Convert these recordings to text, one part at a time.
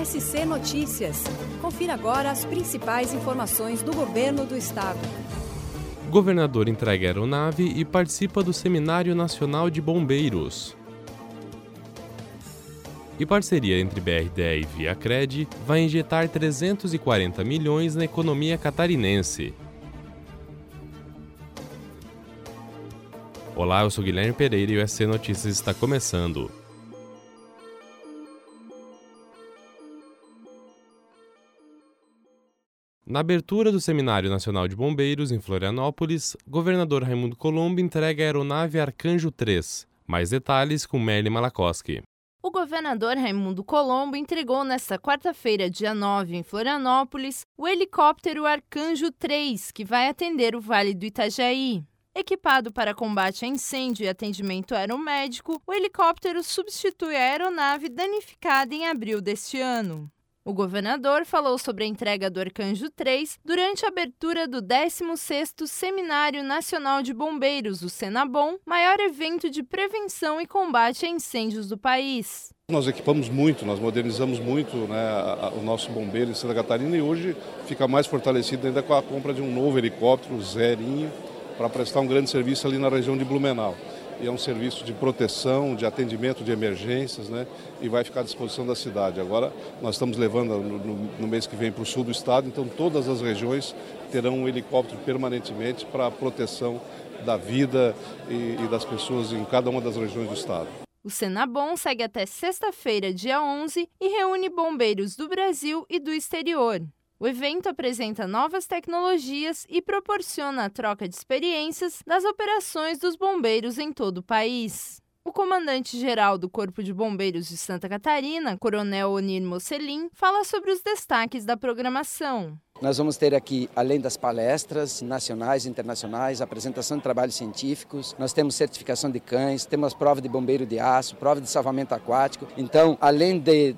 SC Notícias. Confira agora as principais informações do governo do estado. O governador entrega aeronave e participa do Seminário Nacional de Bombeiros. E parceria entre BRDE e Viacred vai injetar 340 milhões na economia catarinense. Olá, eu sou Guilherme Pereira e o SC Notícias está começando. Na abertura do Seminário Nacional de Bombeiros, em Florianópolis, governador Raimundo Colombo entrega a aeronave Arcanjo 3. Mais detalhes com Merli Malakoski. O governador Raimundo Colombo entregou nesta quarta-feira, dia 9, em Florianópolis, o helicóptero Arcanjo 3, que vai atender o Vale do Itajaí. Equipado para combate a incêndio e atendimento aeromédico, o helicóptero substitui a aeronave danificada em abril deste ano. O governador falou sobre a entrega do Arcanjo 3 durante a abertura do 16º Seminário Nacional de Bombeiros, o Senabom, maior evento de prevenção e combate a incêndios do país. Nós equipamos muito, nós modernizamos muito, o nosso bombeiro em Santa Catarina, e hoje fica mais fortalecido ainda com a compra de um novo helicóptero zerinho para prestar um grande serviço ali na região de Blumenau. E é um serviço de proteção, de atendimento de emergências, e vai ficar à disposição da cidade. Agora nós estamos levando no mês que vem para o sul do estado, então todas as regiões terão um helicóptero permanentemente para a proteção da vida e das pessoas em cada uma das regiões do estado. O Senabom segue até sexta-feira, dia 11, e reúne bombeiros do Brasil e do exterior. O evento apresenta novas tecnologias e proporciona a troca de experiências das operações dos bombeiros em todo o país. O comandante-geral do Corpo de Bombeiros de Santa Catarina, Coronel Onir Mocelin, fala sobre os destaques da programação. Nós vamos ter aqui, além das palestras nacionais e internacionais, apresentação de trabalhos científicos, nós temos certificação de cães, temos prova de bombeiro de aço, prova de salvamento aquático. Então, além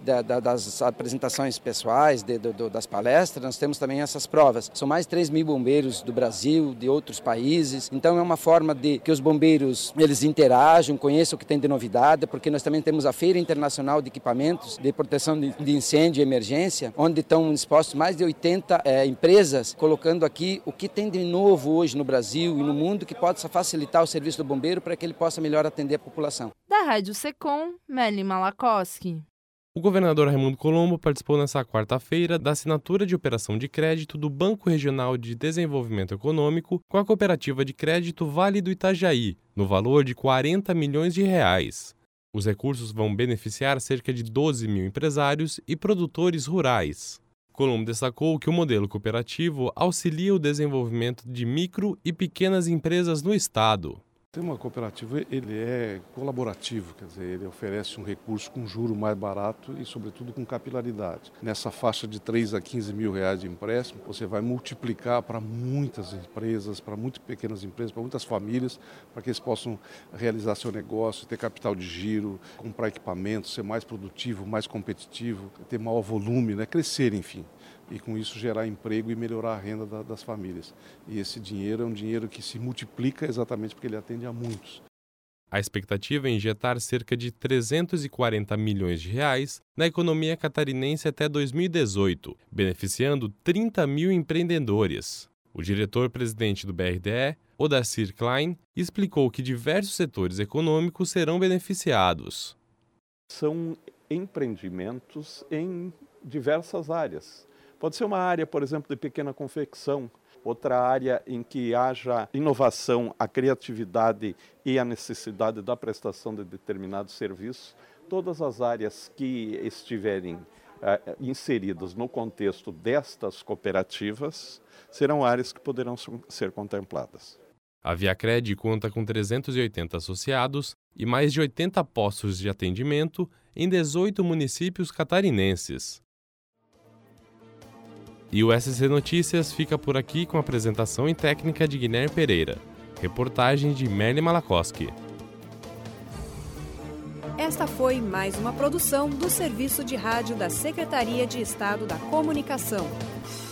das apresentações pessoais, das palestras, nós temos também essas provas. São mais de 3.000 bombeiros do Brasil, de outros países. Então, é uma forma de que os bombeiros eles interajam, conheçam o que tem de novidade, porque nós também temos a Feira Internacional de Equipamentos de Proteção de Incêndio e Emergência, onde estão expostos mais de 80 empresas, colocando aqui o que tem de novo hoje no Brasil e no mundo que possa facilitar o serviço do bombeiro para que ele possa melhor atender a população. Da Rádio Secom, Merli Malakoski. O governador Raimundo Colombo participou nesta quarta-feira da assinatura de operação de crédito do Banco Regional de Desenvolvimento Econômico com a cooperativa de crédito Vale do Itajaí, no valor de 40 milhões de reais. Os recursos vão beneficiar cerca de 12 mil empresários e produtores rurais. Colombo destacou que o modelo cooperativo auxilia o desenvolvimento de micro e pequenas empresas no estado. O sistema cooperativo ele é colaborativo, quer dizer, ele oferece um recurso com juro mais barato e, sobretudo, com capilaridade. Nessa faixa de 3 a 15 mil reais de empréstimo, você vai multiplicar para muitas empresas, para muito pequenas empresas, para muitas famílias, para que eles possam realizar seu negócio, ter capital de giro, comprar equipamentos, ser mais produtivo, mais competitivo, ter maior volume, crescer, enfim. E com isso gerar emprego e melhorar a renda das famílias. E esse dinheiro é um dinheiro que se multiplica exatamente porque ele atende a muitos. A expectativa é injetar cerca de 340 milhões de reais na economia catarinense até 2018, beneficiando 30 mil empreendedores. O diretor-presidente do BRDE, Odacir Klein, explicou que diversos setores econômicos serão beneficiados. São empreendimentos em diversas áreas. Pode ser uma área, por exemplo, de pequena confecção, outra área em que haja inovação, a criatividade e a necessidade da prestação de determinados serviços. Todas as áreas que estiverem inseridas no contexto destas cooperativas serão áreas que poderão ser contempladas. A Viacred conta com 380 associados e mais de 80 postos de atendimento em 18 municípios catarinenses. E o SC Notícias fica por aqui com a apresentação e técnica de Guilherme Pereira. Reportagem de Merli Malakoski. Esta foi mais uma produção do Serviço de Rádio da Secretaria de Estado da Comunicação.